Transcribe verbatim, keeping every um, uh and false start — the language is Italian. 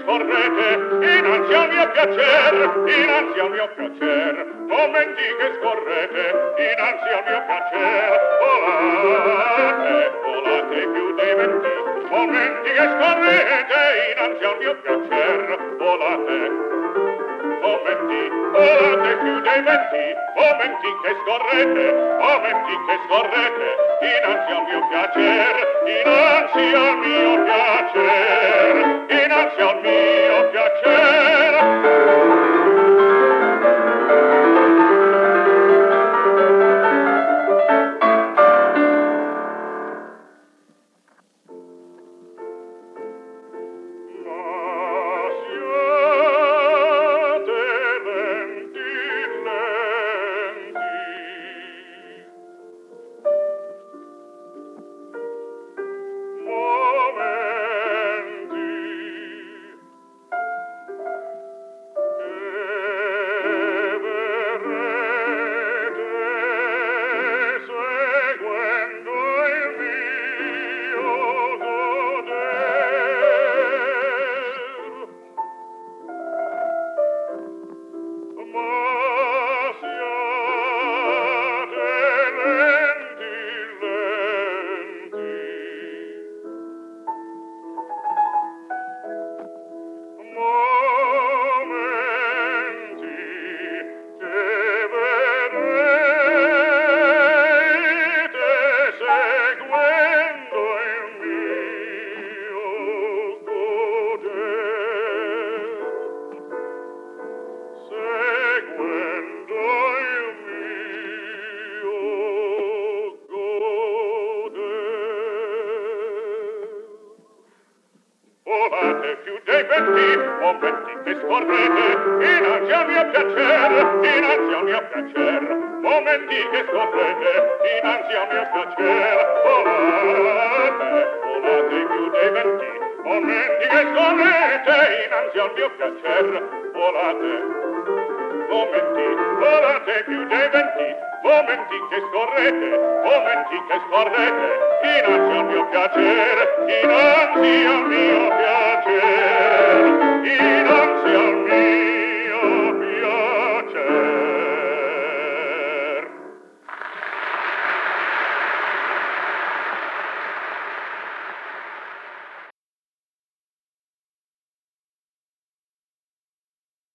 scorrete, innanzi al mio piacer, innanzi al mio piacer, momenti che scorrete, innanzi al mio piacer, volate, volate più dei venti, momenti che scorrete, innanzi al mio piacer, volate, momenti, volate più dei venti, momenti che scorrete, momenti che scorrete, innanzi al mio piacer, innanzi al mio piacer, innanzi al mio piacer. Momenti che scorrete, innanzi al mio piacer, innanzi al mio piacer, momenti che scorrete, innanzi al mio piacer, volate, volate più dei venti, momenti che scorrete, innanzi al mio piacer, volate, momenti, volate più dei venti, momenti che scorrete, momenti che scorrete, innanzi al mio piacer, innanzi al mio piacer, innanzi